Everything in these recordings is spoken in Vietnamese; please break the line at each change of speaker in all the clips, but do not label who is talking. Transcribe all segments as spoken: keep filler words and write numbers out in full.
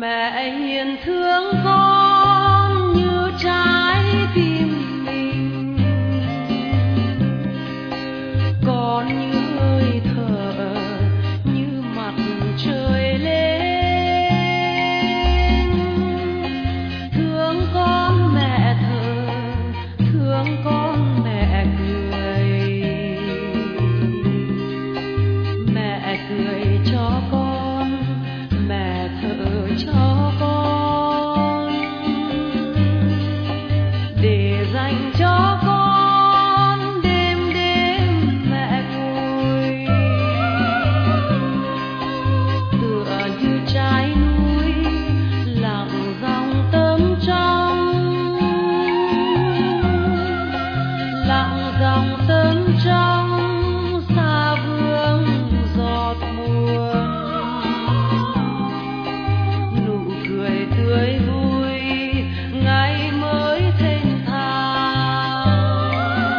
Mẹ hiền thương con như trái tim mình, con như hơi thở như mặt trời lên. Thương con mẹ thở, thương con mẹ cười, mẹ cười cho con, mẹ thở cho con, để dành cho con đêm đêm mẹ ngồi. Tựa như trái núi lặng dòng tấm trong, lặng dòng tấm trong xa vương giọt buồn. Nụ cười tươi vui ngày mới thênh thang.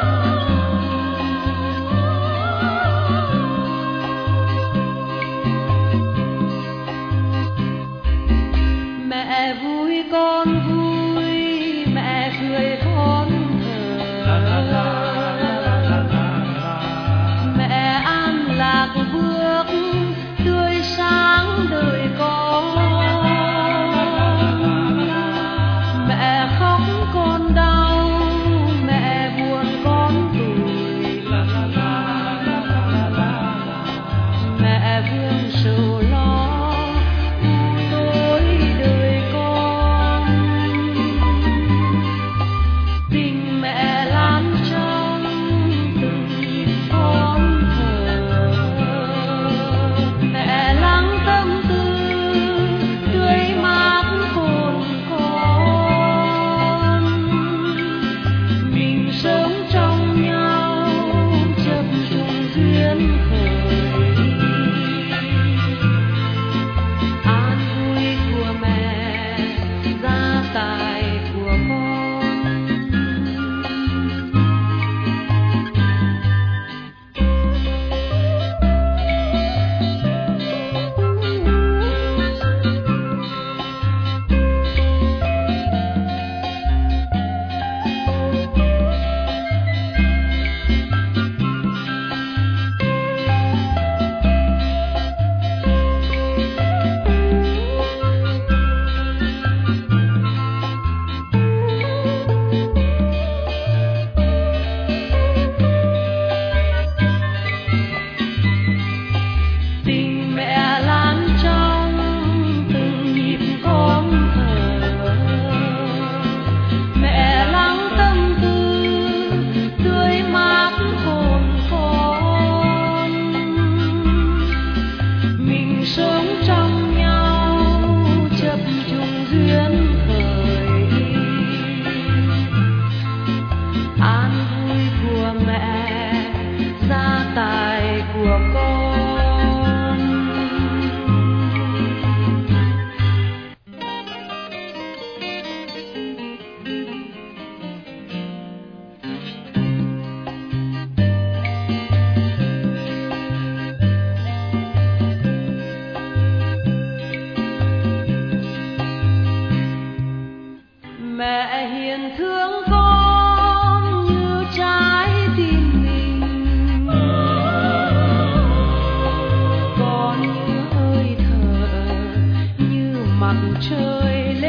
Mẹ vui con vui, mẹ cười con thở. Mẹ an lạc bước tươi sáng đời con. Mẹ khóc con đau, mẹ buồn con tủi. Mẹ vương sầu lo tối đời con. Tình mẹ lan trong từng nhịp con thở. Mẹ lắng tâm tư tươi mát hồn con. Mình sống trong nhau chập trùng duyên khởi. An vui của mẹ, gia tài của con. Tình mẹ lan trong từng nhịp con thở. Mẹ lắng tâm tư tươi mát hồn con. Mình sống trong nhau chập trùng duyên khởi. An vui của mẹ, gia tài của con. Mẹ hiền thương con như trái tim mình, con như hơi thở như mặt trời lên.